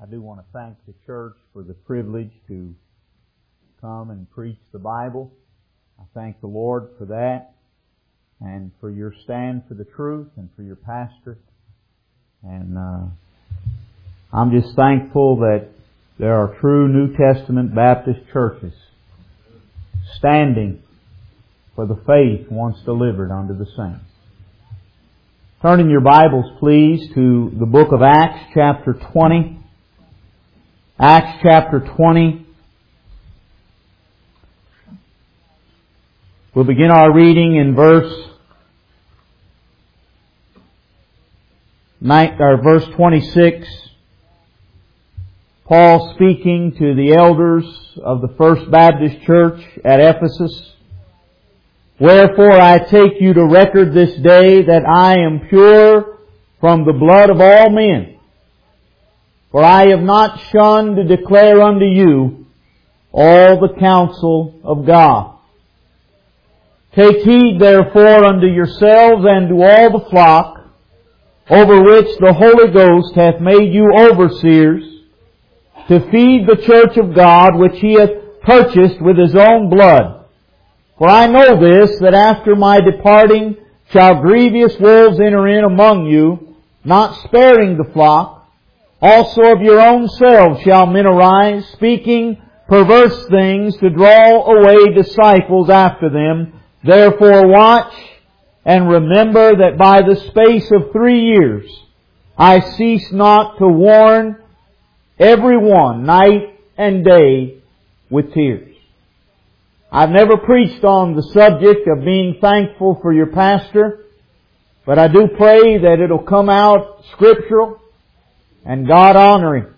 do want to thank the church for the privilege to come and preach the Bible. I thank the Lord for that and for your stand for the truth and for your pastor. And I'm just thankful that there are true New Testament Baptist churches standing for the faith once delivered unto the saints. Turn in your Bibles, please, to the book of Acts, chapter 20. Acts chapter 20. We'll begin our reading in verse 26. Paul speaking to the elders of the First Baptist Church at Ephesus. Wherefore I take you to record this day that I am pure from the blood of all men. For I have not shunned to declare unto you all the counsel of God. Take heed therefore unto yourselves and to all the flock, over which the Holy Ghost hath made you overseers, to feed the church of God, which He hath purchased with His own blood. For I know this, that after my departing shall grievous wolves enter in among you, not sparing the flock. Also of your own selves shall men arise, speaking perverse things, to draw away disciples after them. Therefore watch, and remember that by the space of 3 years I cease not to warn every one night and day with tears. I've never preached on the subject of being thankful for your pastor, but I do pray that it'll come out scriptural and God-honoring.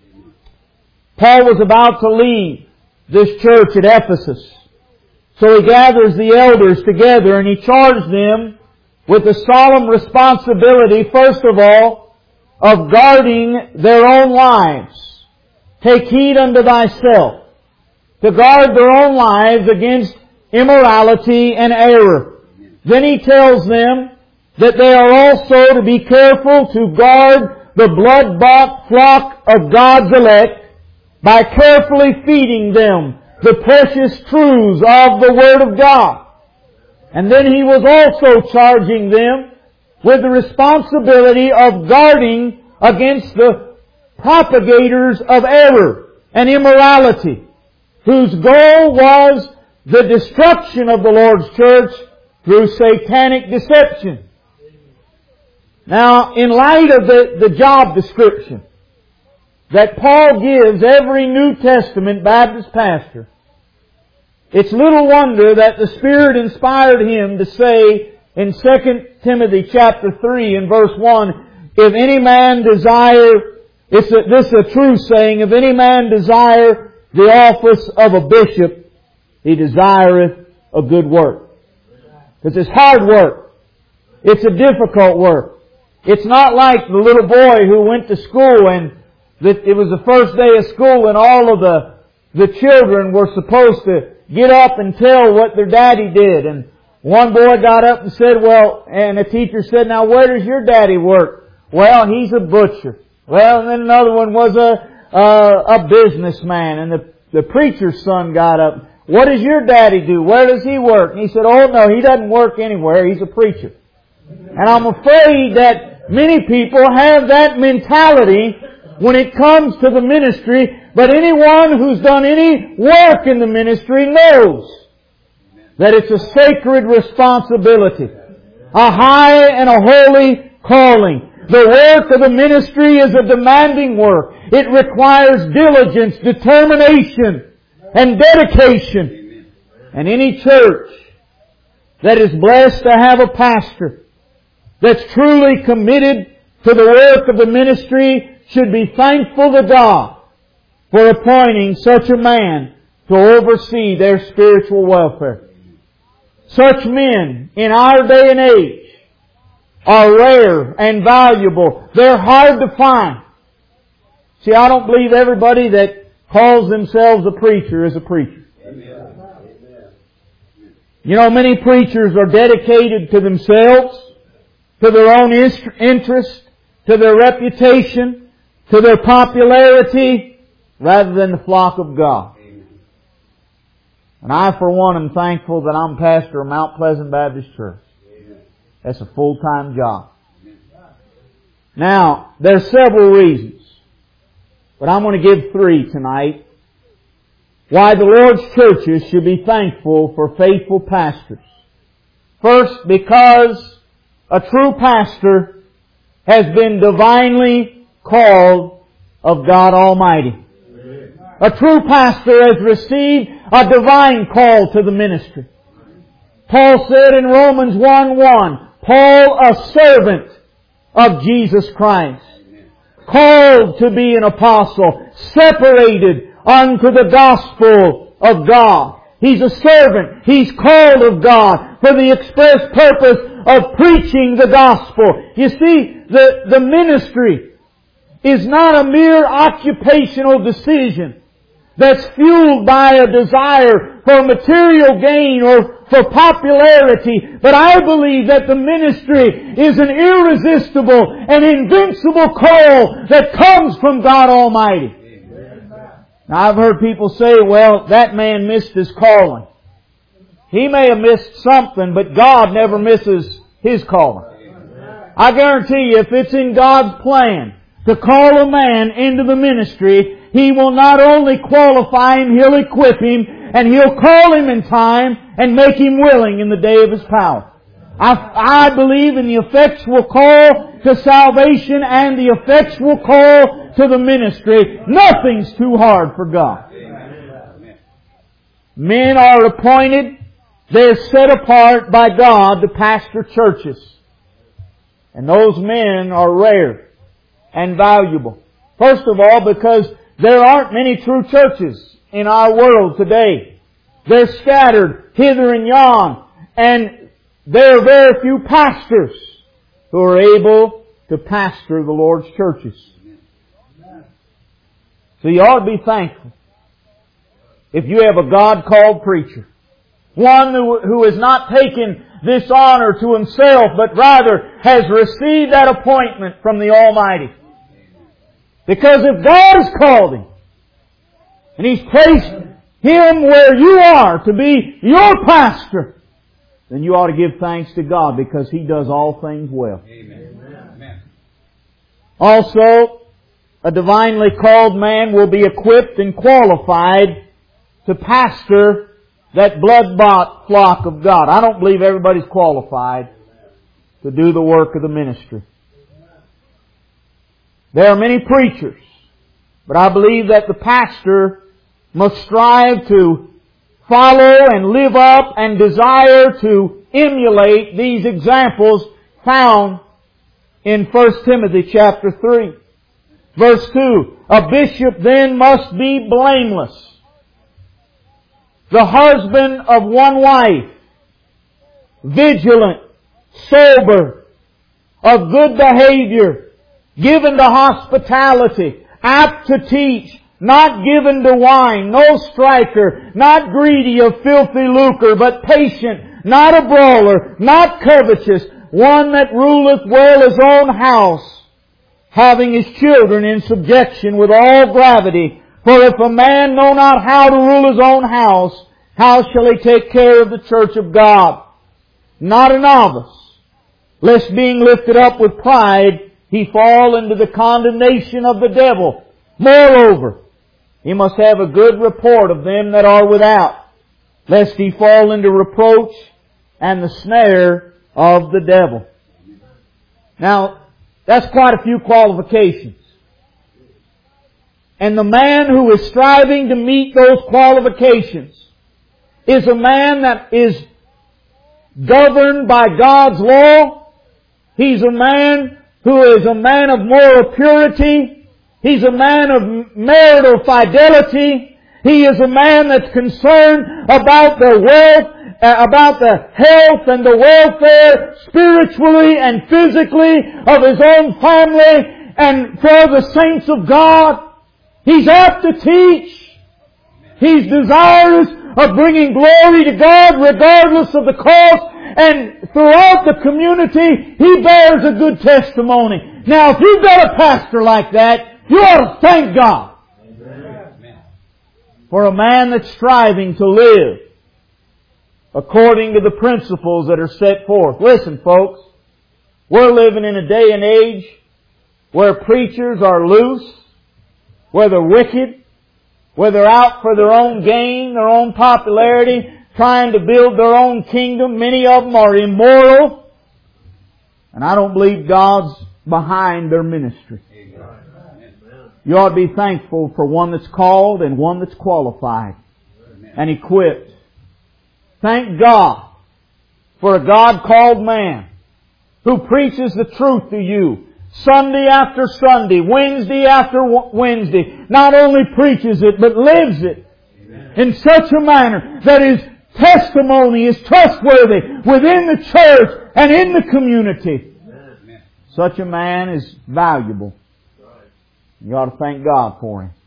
Paul was about to leave this church at Ephesus. So he gathers the elders together and he charged them with the solemn responsibility, first of all, of guarding their own lives. Take heed unto thyself, to guard their own lives against immorality and error. Then he tells them that they are also to be careful to guard the blood-bought flock of God's elect by carefully feeding them the precious truths of the Word of God. And then he was also charging them with the responsibility of guarding against the propagators of error and immorality, whose goal was the destruction of the Lord's church through satanic deception. Now, in light of the job description that Paul gives every New Testament Baptist pastor, it's little wonder that the Spirit inspired him to say in 2 Timothy chapter 3 and verse 1, if any man desire, this is a true saying, if any man desire the office of a bishop, he desireth a good work. Because it's hard work. It's a difficult work. It's not like the little boy who went to school and it was the first day of school and all of the children were supposed to get up and tell what their daddy did. And one boy got up and said, and the teacher said, now where does your daddy work? Well, he's a butcher. Well, and then another one was a businessman. And the preacher's son got up. What does your daddy do? Where does he work? And he said, oh no, he doesn't work anywhere. He's a preacher. And I'm afraid that many people have that mentality when it comes to the ministry, but anyone who's done any work in the ministry knows that it's a sacred responsibility, a high and a holy calling. The work of the ministry is a demanding work. It requires diligence, determination, and dedication. And any church that is blessed to have a pastor that's truly committed to the work of the ministry should be thankful to God for appointing such a man to oversee their spiritual welfare. Such men in our day and age are rare and valuable. They're hard to find. See, I don't believe everybody that calls themselves a preacher is a preacher. Amen. You know, many preachers are dedicated to themselves, to their own interest, to their reputation, to their popularity rather than the flock of God. And I, for one, am thankful that I'm pastor of Mount Pleasant Baptist Church. That's a full-time job. Now, there's several reasons, but I'm going to give 3 tonight why the Lord's churches should be thankful for faithful pastors. First, because a true pastor has been divinely called of God Almighty. A true pastor has received a divine call to the ministry. Paul said in Romans 1:1, Paul, a servant of Jesus Christ, called to be an apostle, separated unto the gospel of God. He's a servant. He's called of God for the express purpose of preaching the gospel. You see, the ministry is not a mere occupational decision that's fueled by a desire for material gain or for popularity. But I believe that the ministry is an irresistible and invincible call that comes from God Almighty. Now, I've heard people say, well, that man missed his calling. He may have missed something, but God never misses His calling. I guarantee you, if it's in God's plan to call a man into the ministry, He will not only qualify him, He'll equip him, and He'll call him in time and make him willing in the day of His power. I believe in the effectual call to salvation and the effectual call to the ministry. Nothing's too hard for God. Men are appointed, they're set apart by God to pastor churches. And those men are rare and valuable. First of all, because there aren't many true churches in our world today. They're scattered hither and yon, and there are very few pastors who are able to pastor the Lord's churches. So you ought to be thankful if you have a God-called preacher. One who has not taken this honor to himself, but rather has received that appointment from the Almighty. Because if God has called him, and He's placed him where you are to be your pastor, then you ought to give thanks to God because He does all things well. Amen. Also, a divinely called man will be equipped and qualified to pastor that blood-bought flock of God. I don't believe everybody's qualified to do the work of the ministry. There are many preachers, but I believe that the pastor must strive to follow and live up and desire to emulate these examples found in 1 Timothy chapter 3. Verse 2, a bishop then must be blameless, the husband of one wife, vigilant, sober, of good behavior, given to hospitality, apt to teach, not given to wine, no striker, not greedy of filthy lucre, but patient, not a brawler, not covetous, one that ruleth well his own house, having his children in subjection with all gravity. For if a man know not how to rule his own house, how shall he take care of the church of God? Not a novice, lest being lifted up with pride, he fall into the condemnation of the devil. Moreover, he must have a good report of them that are without, lest he fall into reproach and the snare of the devil. Now, that's quite a few qualifications. And the man who is striving to meet those qualifications is a man that is governed by God's law. He's a man who is a man of moral purity. He's a man of marital fidelity. He is a man that's concerned about the wealth, about the health and the welfare spiritually and physically of his own family and for the saints of God. He's apt to teach. He's desirous of bringing glory to God regardless of the cost. And throughout the community, he bears a good testimony. Now, if you've got a pastor like that, You ought to thank God for a man that's striving to live according to the principles that are set forth. Listen, folks, we're living in a day and age where preachers are loose, where they're wicked, where they're out for their own gain, their own popularity, trying to build their own kingdom. Many of them are immoral. And I don't believe God's behind their ministry. You ought to be thankful for one that's called and one that's qualified and equipped. Thank God for a God-called man who preaches the truth to you Sunday after Sunday, Wednesday after Wednesday. Not only preaches it, but lives it in such a manner that his testimony is trustworthy within the church and in the community. Such a man is valuable. You ought to thank God for him.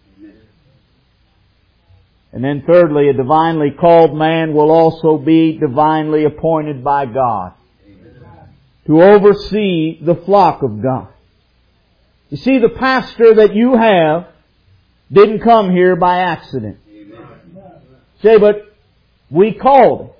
And then thirdly, a divinely called man will also be divinely appointed by God to oversee the flock of God. You see, the pastor that you have didn't come here by accident. Say, but we called him.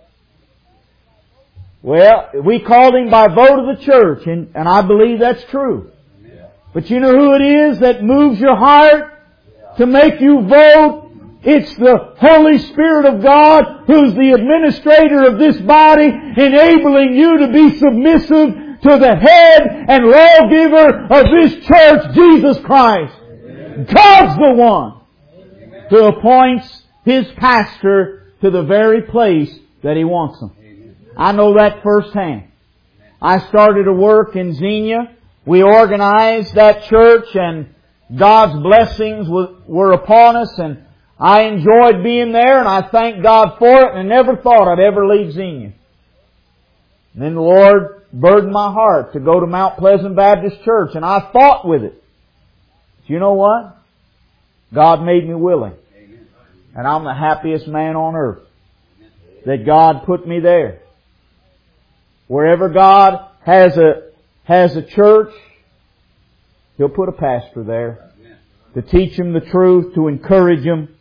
Well, we called him by vote of the church, and I believe that's true. But you know who it is that moves your heart to make you vote? It's the Holy Spirit of God, who's the administrator of this body, enabling you to be submissive to the head and lawgiver of this church, Jesus Christ. God's the one who appoints His pastor to the very place that He wants them. I know that firsthand. I started to work in Xenia. We organized that church, and God's blessings were upon us, and I enjoyed being there, and I thank God for it, and I never thought I'd ever leave Xenia. And then the Lord burdened my heart to go to Mount Pleasant Baptist Church, and I fought with it. But you know what? God made me willing. And I'm the happiest man on earth that God put me there. Wherever God has a church, He'll put a pastor there to teach them the truth, to encourage them.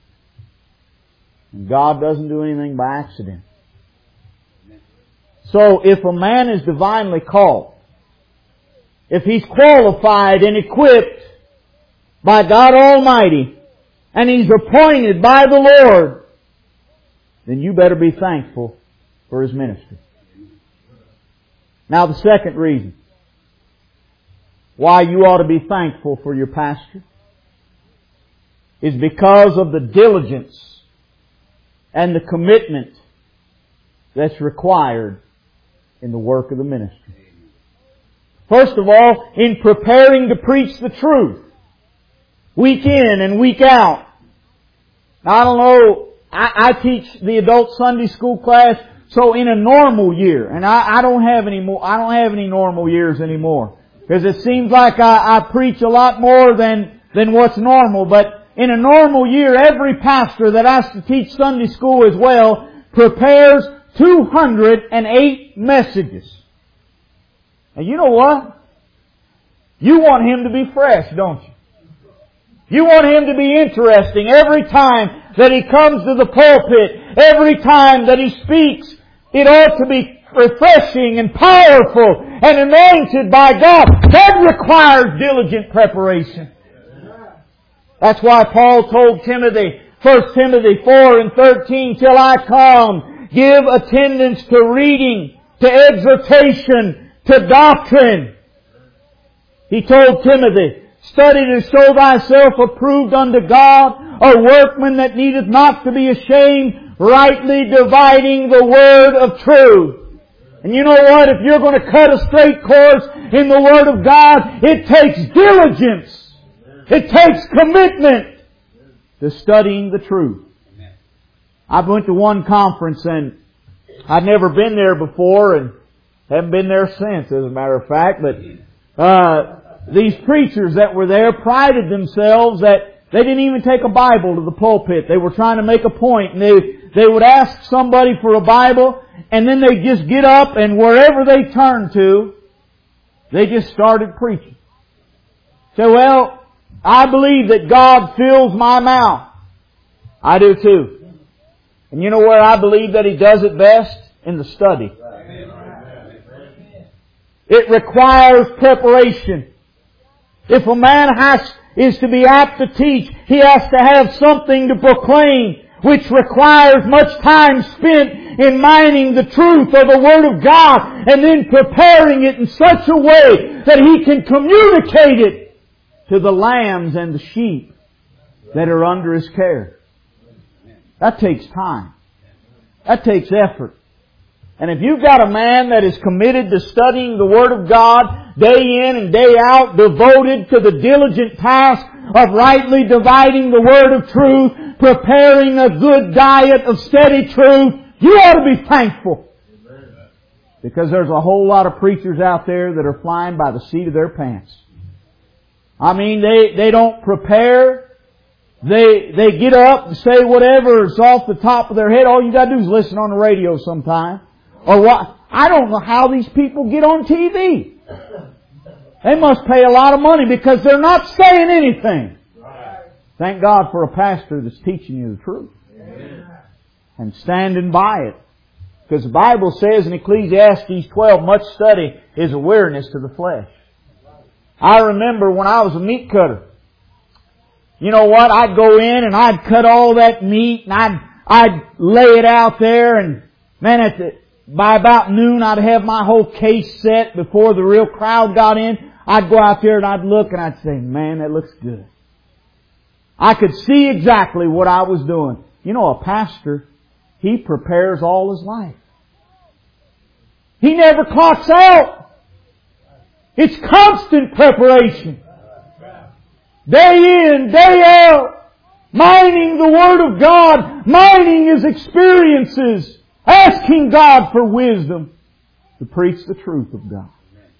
And God doesn't do anything by accident. So if a man is divinely called, if he's qualified and equipped by God Almighty, and he's appointed by the Lord, then you better be thankful for his ministry. Now the second reason why you ought to be thankful for your pastor is because of the diligence and the commitment that's required in the work of the ministry. First of all, in preparing to preach the truth, week in and week out. Now, I don't know, I teach the adult Sunday school class, so in a normal year, and I don't have any normal years anymore, because it seems like I preach a lot more than what's normal. But in a normal year, every pastor that has to teach Sunday school as well prepares 208 messages. And you know what? You want him to be fresh, don't you? You want him to be interesting every time that he comes to the pulpit, every time that he speaks. It ought to be refreshing and powerful and anointed by God. That requires diligent preparation. That's why Paul told Timothy, 1 Timothy 4:13, till I come, give attendance to reading, to exhortation, to doctrine. He told Timothy, study to show thyself approved unto God, a workman that needeth not to be ashamed, rightly dividing the word of truth. And you know what? If you're going to cut a straight course in the Word of God, it takes diligence. It takes commitment to studying the truth. I went to one conference, and I'd never been there before and haven't been there since, as a matter of fact. But these preachers that were there prided themselves that they didn't even take a Bible to the pulpit. They were trying to make a point, and they would ask somebody for a Bible, and then they'd just get up, and wherever they turned to, they just started preaching. So, well, I believe that God fills my mouth. I do too. And you know where I believe that He does it best? In the study. It requires preparation. If a man is to be apt to teach, he has to have something to proclaim, which requires much time spent in mining the truth of the Word of God and then preparing it in such a way that he can communicate it to the lambs and the sheep that are under his care. That takes time. That takes effort. And if you've got a man that is committed to studying the Word of God day in and day out, devoted to the diligent task of rightly dividing the Word of truth, preparing a good diet of steady truth, you ought to be thankful. Because there's a whole lot of preachers out there that are flying by the seat of their pants. I mean, they don't prepare. They get up and say whatever is off the top of their head. All you got to do is listen on the radio sometime. Or what? I don't know how these people get on TV. They must pay a lot of money because they're not saying anything. Thank God for a pastor that's teaching you the truth. And standing by it. Because the Bible says in Ecclesiastes 12, much study is a weariness to the flesh. I remember when I was a meat cutter. You know what? I'd go in and I'd cut all that meat and I'd lay it out there, and man, by about noon I'd have my whole case set before the real crowd got in. I'd go out there and I'd look and I'd say, man, that looks good. I could see exactly what I was doing. You know, a pastor, he prepares all his life. He never clocks out. It's constant preparation. Day in, day out. Mining the Word of God. Mining his experiences. Asking God for wisdom to preach the truth of God.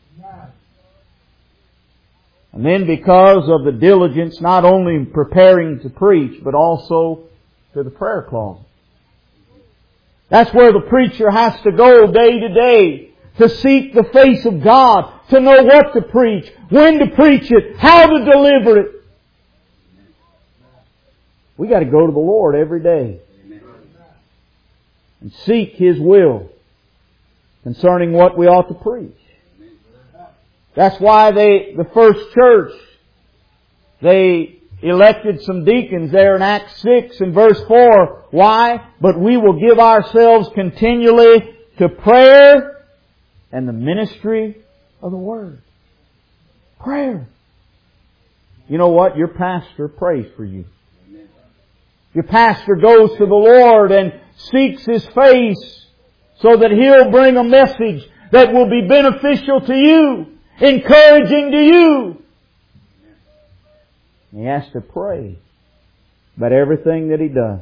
And then because of the diligence, not only in preparing to preach, but also to the prayer closet. That's where the preacher has to go day to day to seek the face of God, to know what to preach, when to preach it, how to deliver it. We got to go to the Lord every day and seek His will concerning what we ought to preach. That's why the first church, they elected some deacons there in Acts 6 and verse 4. Why? But we will give ourselves continually to prayer and the ministry of the Word. Prayer. You know what? Your pastor prays for you. Your pastor goes to the Lord and seeks His face so that He'll bring a message that will be beneficial to you, encouraging to you. He has to pray about everything that he does.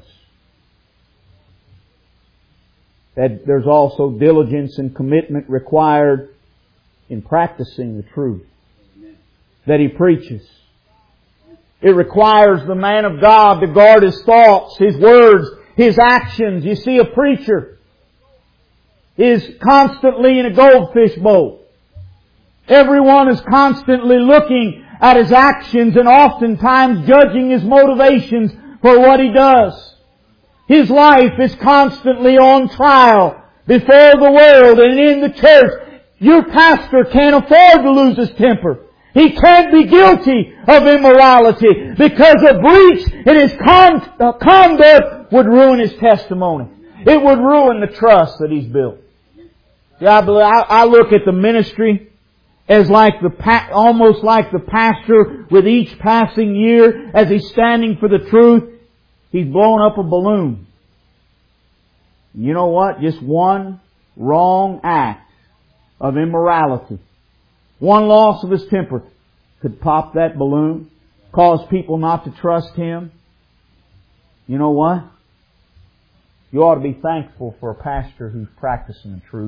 That there's also diligence and commitment required in practicing the truth that he preaches. It requires the man of God to guard his thoughts, his words, his actions. You see, a preacher is constantly in a goldfish bowl. Everyone is constantly looking at his actions and oftentimes judging his motivations for what he does. His life is constantly on trial before the world and in the church. Your pastor can't afford to lose his temper. He can't be guilty of immorality because a breach in his conduct would ruin his testimony. It would ruin the trust that he's built. See, I look at the ministry as almost like the pastor with each passing year as he's standing for the truth, he's blowing up a balloon. You know what? Just one wrong act of immorality, one loss of his temper could pop that balloon, cause people not to trust him. You know what? You ought to be thankful for a pastor who's practicing the truth.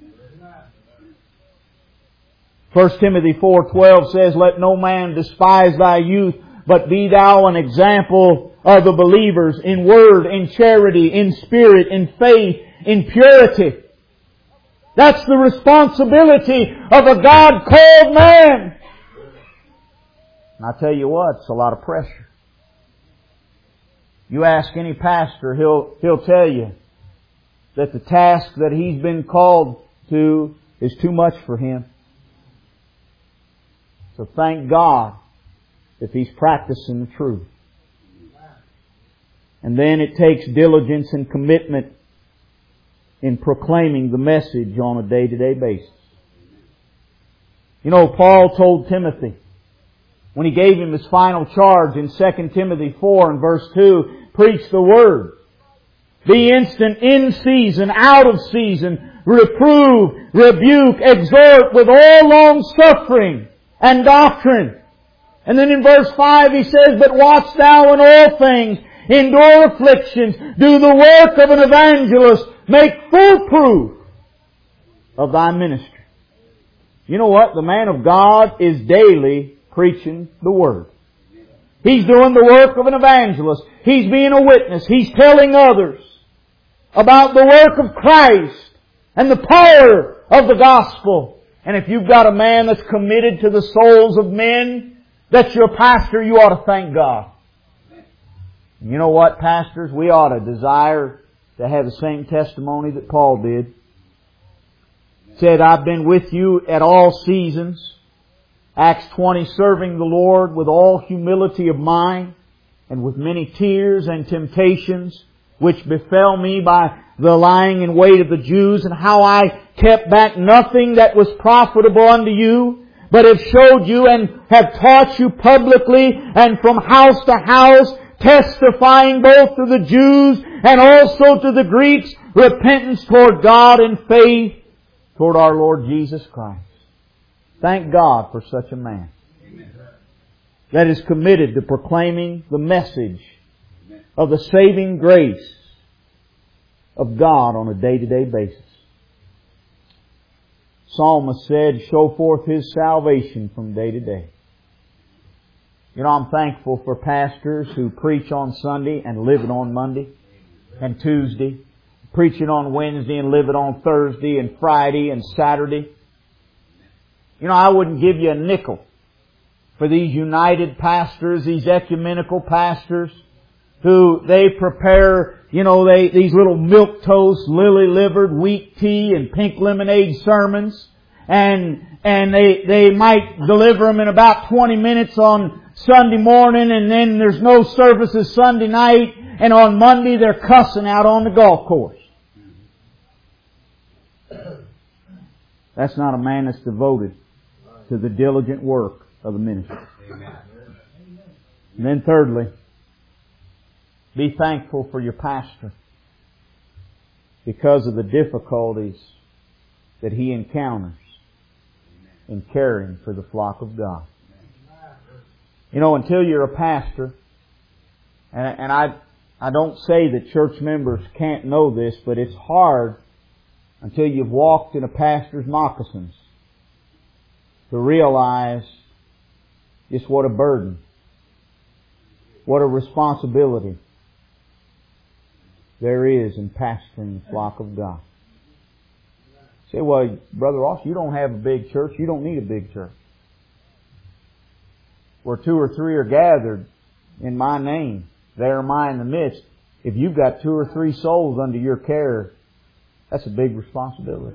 1 Timothy 4:12 says, "Let no man despise thy youth, but be thou an example of the believers in word, in charity, in spirit, in faith, in purity." That's the responsibility of a God-called man. And I tell you what, it's a lot of pressure. You ask any pastor, he'll tell you that the task that he's been called to is too much for him. So thank God if he's practicing the truth. And then it takes diligence and commitment in proclaiming the message on a day-to-day basis. You know, Paul told Timothy, when he gave him his final charge in 2 Timothy 4 and verse 2, preach the Word. Be instant in season, out of season, reprove, rebuke, exhort with all long suffering and doctrine. And then in verse 5 he says, but watch thou in all things, endure afflictions, do the work of an evangelist, make full proof of thy ministry. You know what? The man of God is daily preaching the Word. He's doing the work of an evangelist. He's being a witness. He's telling others about the work of Christ and the power of the gospel. And if you've got a man that's committed to the souls of men, that's your pastor, you ought to thank God. You know what, pastors? We ought to desire to have the same testimony that Paul did. He said, I've been with you at all seasons. Acts 20, serving the Lord with all humility of mind and with many tears and temptations which befell me by the lying in wait of the Jews, and how I kept back nothing that was profitable unto you, but have showed you and have taught you publicly and from house to house, testifying both to the Jews and also to the Greeks, repentance toward God and faith toward our Lord Jesus Christ. Thank God for such a man that is committed to proclaiming the message of the saving grace of God on a day-to-day basis. Psalmist said, show forth His salvation from day to day. You know, I'm thankful for pastors who preach on Sunday and live it on Monday and Tuesday, preaching on Wednesday and live it on Thursday and Friday and Saturday. You know, I wouldn't give you a nickel for these united pastors, these ecumenical pastors, who they prepare, you know, these little milquetoast, lily-livered, wheat tea and pink lemonade sermons. And they might deliver them in about 20 minutes on Sunday morning, and then there's no services Sunday night, and on Monday they're cussing out on the golf course. That's not a man that's devoted to the diligent work of the ministry. And then thirdly, be thankful for your pastor because of the difficulties that he encounters in caring for the flock of God. You know, until you're a pastor, and I don't say that church members can't know this, but it's hard until you've walked in a pastor's moccasins to realize just what a burden, what a responsibility there is in pastoring the flock of God. You say, well, Brother Ross, you don't have a big church. You don't need a big church. Where 2 or 3 are gathered in my name, there am I in the midst. If you've got 2 or 3 souls under your care, that's a big responsibility.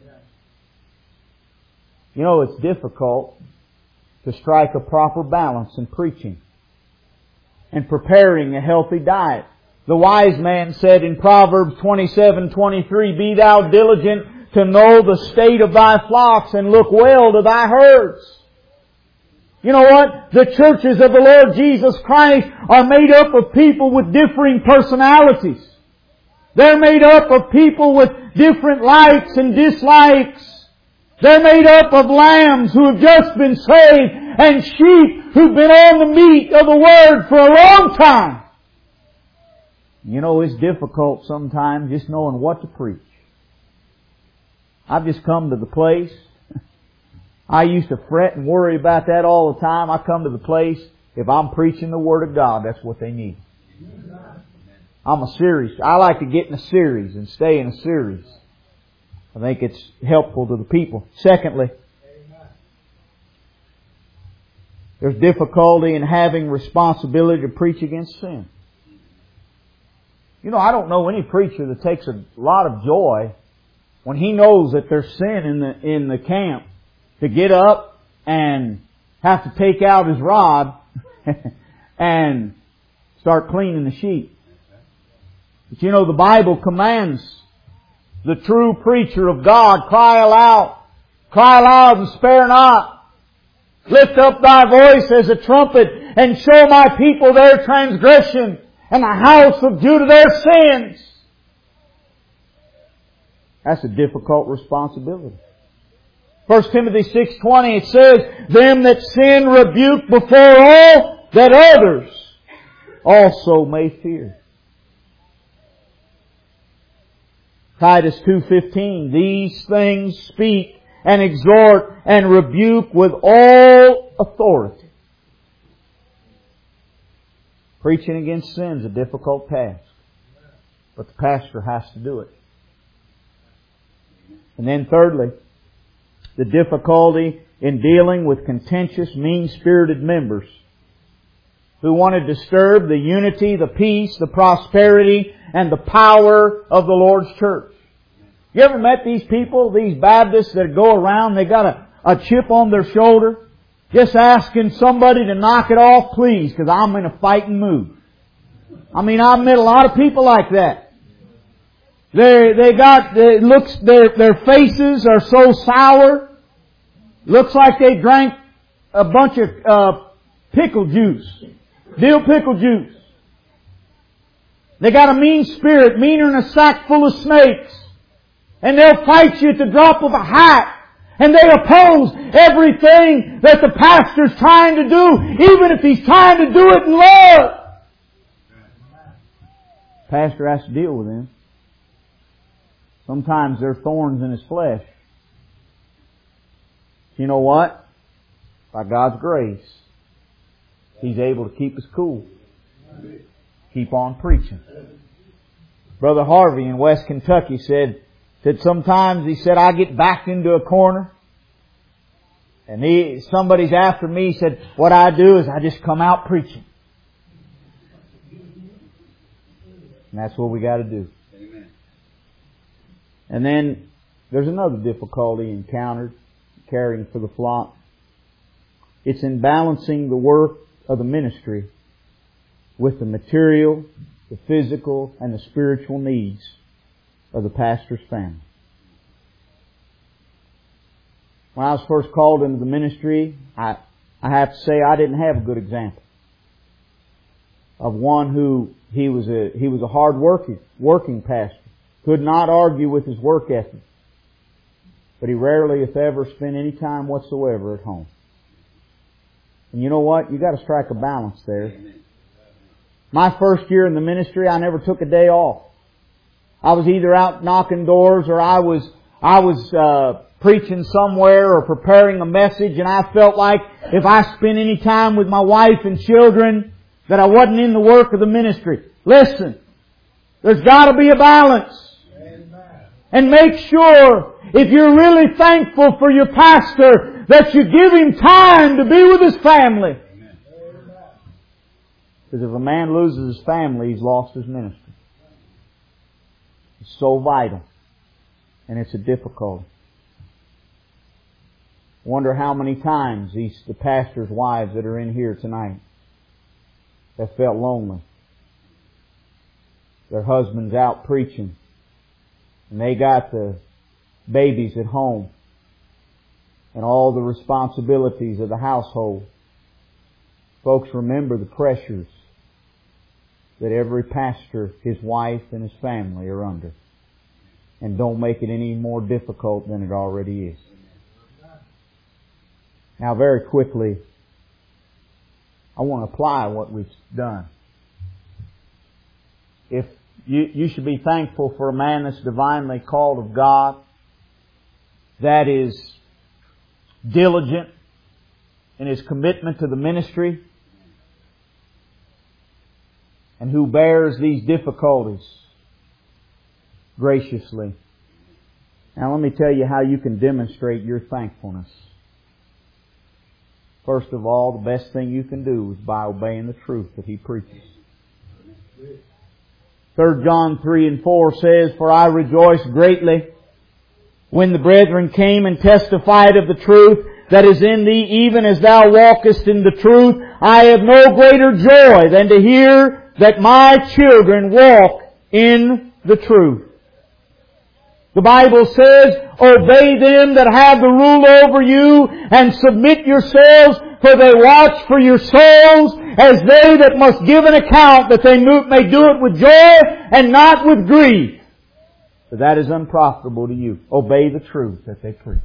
You know, it's difficult to strike a proper balance in preaching and preparing a healthy diet. The wise man said in Proverbs 27:23, be thou diligent to know the state of thy flocks and look well to thy herds. You know what? The churches of the Lord Jesus Christ are made up of people with differing personalities. They're made up of people with different likes and dislikes. They're made up of lambs who have just been saved and sheep who've been on the meat of the Word for a long time. You know, it's difficult sometimes just knowing what to preach. I've just come to the place. I used to fret and worry about that all the time. I come to the place, if I'm preaching the Word of God, that's what they need. I'm a series. I like to get in a series and stay in a series. I think it's helpful to the people. Secondly, There's difficulty in having responsibility to preach against sin. You know, I don't know any preacher that takes a lot of joy when he knows that there's sin in the camp to get up and have to take out his rod and start cleaning the sheep. But you know, the Bible commands the true preacher of God, cry aloud and spare not. Lift up thy voice as a trumpet and show my people their transgression and the house of Judah their sins. That's a difficult responsibility. 1 Timothy 6:20, it says, them that sin rebuke before all, that others also may fear. Titus 2:15, these things speak and exhort and rebuke with all authority. Preaching against sin is a difficult task, but the pastor has to do it. And then thirdly, the difficulty in dealing with contentious, mean-spirited members who want to disturb the unity, the peace, the prosperity, and the power of the Lord's church. You ever met these people, these Baptists that go around, they got a chip on their shoulder, just asking somebody to knock it off, please, because I'm in a fighting mood. I mean, I've met a lot of people like that. Their faces are so sour. Looks like they drank a bunch of pickle juice. Dill pickle juice. They got a mean spirit, meaner than a sack full of snakes. And they'll fight you at the drop of a hat. And they oppose everything that the pastor's trying to do, even if he's trying to do it in love. The pastor has to deal with them. Sometimes they're thorns in his flesh. You know what? By God's grace, he's able to keep us cool. Keep on preaching. Brother Harvey in West Kentucky said sometimes, he said, I get backed into a corner. And somebody's after me. He said, what I do is I just come out preaching. And that's what we got to do. Amen. And then there's another difficulty encountered caring for the flock. It's in balancing the work of the ministry with the material, the physical, and the spiritual needs of the pastor's family. When I was first called into the ministry, I have to say I didn't have a good example of one who he was a hard working pastor. Could not argue with his work ethic. But he rarely, if ever, spent any time whatsoever at home. And you know what? You got to strike a balance there. My first year in the ministry, I never took a day off. I was either out knocking doors or I was preaching somewhere or preparing a message, and I felt like if I spent any time with my wife and children that I wasn't in the work of the ministry. Listen, there's got to be a balance. And make sure, if you're really thankful for your pastor, that you give him time to be with his family. Because if a man loses his family, he's lost his ministry. It's so vital. And it's a difficulty. I wonder how many times the pastor's wives that are in here tonight have felt lonely. Their husband's out preaching. And they got the babies at home. And all the responsibilities of the household. Folks, remember the pressures that every pastor, his wife, and his family are under. And don't make it any more difficult than it already is. Now, very quickly, I want to apply what we've done. If you should be thankful for a man that's divinely called of God, that is diligent in his commitment to the ministry, and who bears these difficulties graciously. Now let me tell you how you can demonstrate your thankfulness. First of all, the best thing you can do is by obeying the truth that He preaches. 3 John 3 and 4 says, "For I rejoiced greatly when the brethren came and testified of the truth that is in thee, even as thou walkest in the truth. I have no greater joy than to hear that my children walk in the truth." The Bible says, "Obey them that have the rule over you, and submit yourselves, for they watch for your souls, as they that must give an account, that they may do it with joy and not with grief. For that is unprofitable to you." Obey the truth that they preach.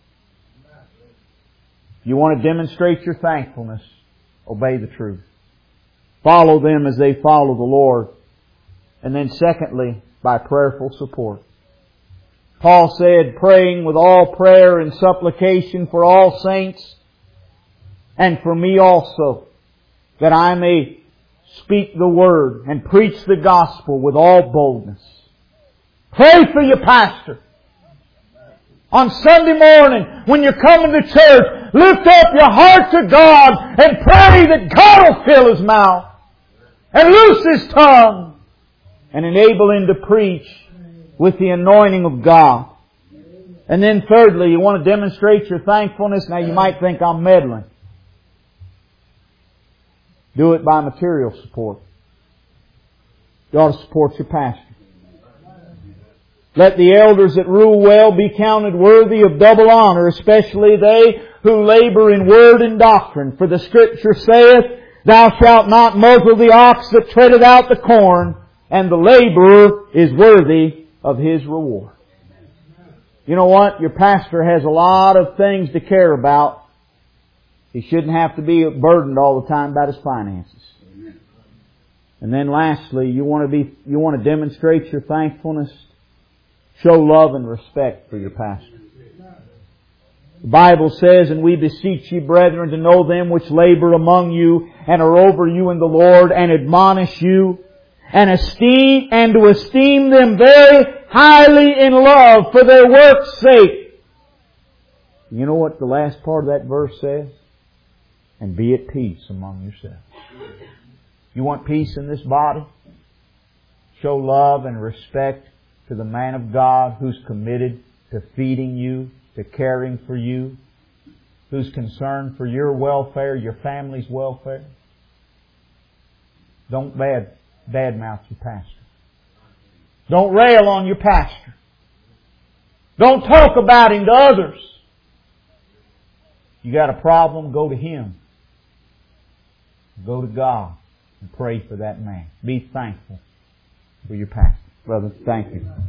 You want to demonstrate your thankfulness, obey the truth. Follow them as they follow the Lord. And then secondly, by prayerful support. Paul said, "Praying with all prayer and supplication for all saints, and for me also, that I may speak the Word and preach the gospel with all boldness." Pray for your pastor. On Sunday morning, when you're coming to church, lift up your heart to God and pray that God will fill His mouth and loose His tongue and enable Him to preach with the anointing of God. And then thirdly, you want to demonstrate your thankfulness. Now you might think I'm meddling. Do it by material support. You ought to support your pastor. Let the elders that rule well be counted worthy of double honor, especially they who labor in word and doctrine. For the Scripture saith, "Thou shalt not muzzle the ox that treadeth out the corn, and the laborer is worthy of his reward." You know what? Your pastor has a lot of things to care about. He shouldn't have to be burdened all the time about his finances. And then lastly, you want to demonstrate your thankfulness. Show love and respect for your pastor. The Bible says, "And we beseech you, brethren, to know them which labor among you and are over you in the Lord, and admonish you, and to esteem them very highly in love for their work's sake." You know what the last part of that verse says? "And be at peace among yourselves." You want peace in this body? Show love and respect to the man of God who's committed to feeding you, to caring for you, who's concerned for your welfare, your family's welfare. Don't badmouth your pastor. Don't rail on your pastor. Don't talk about him to others. You got a problem, go to him. Go to God and pray for that man. Be thankful for your pastor. Brother, thank you.